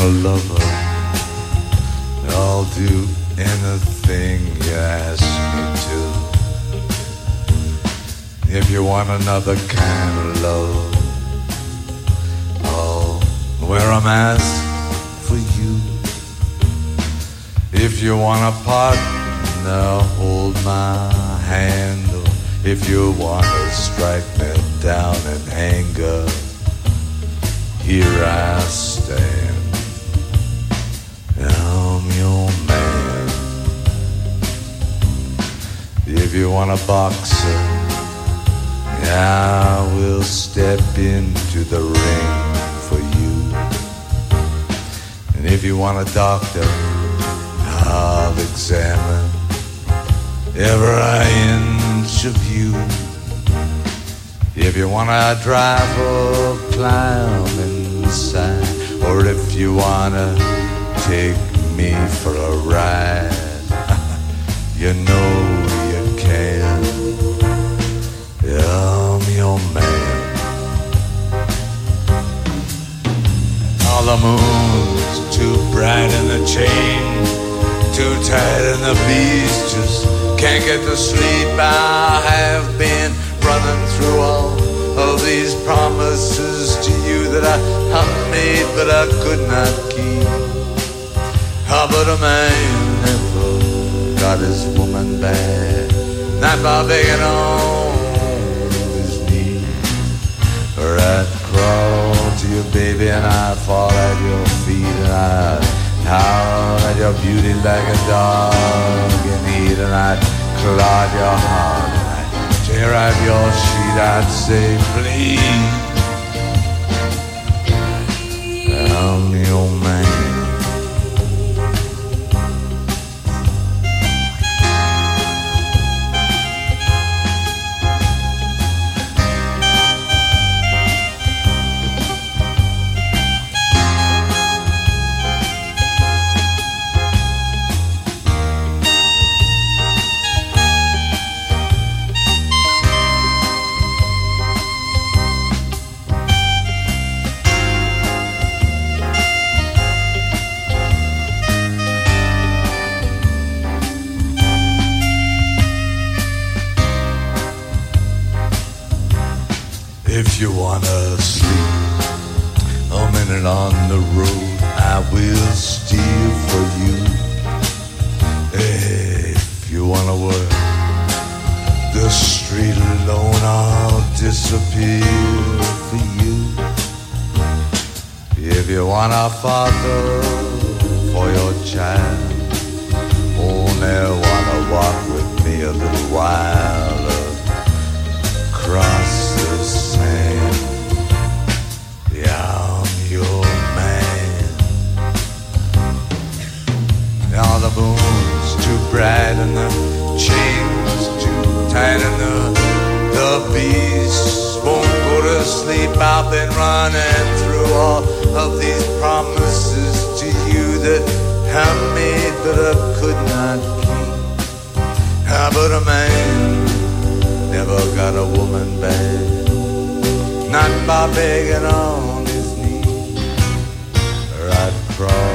a lover, I'll do anything you ask me to. If you want another kind of love, I'll wear a mask for you. If you want a partner, hold my hand. Or if you want to strike me down in anger, here I stand. I'm your man. If you want a boxer, I will step into the ring for you. And if you want a doctor, I'll examine every inch of you. If you want a driver, climb inside. Or if you wanna take me for a ride, you know you can. I'm your man. All the moon's too bright and the chain too tight and the bees just can't get to sleep. I have been running through all of these promises to you that I made but I could not keep. How but a man never got his woman back, not by begging on his knees. Or I'd crawl to you, baby, and I'd fall at your feet, and I'd howl at your beauty like a dog in heat, and I'd clod your heart, and I'd tear out your sheet. I'd say, please, I'm your man. If you wanna sleep a minute on the road, I will steal for you. If you wanna work the street alone, I'll disappear for you. If you want a father for your child, only wanna walk with me a little while across the sand. Yeah, I'm your man. Now the moon's too bright and the chain's too tight and the beast won't go to sleep. I've been running through all of these promises to you that I made but I could not keep. How about a man never got a woman back, not by begging on his knees. Or I'd crawl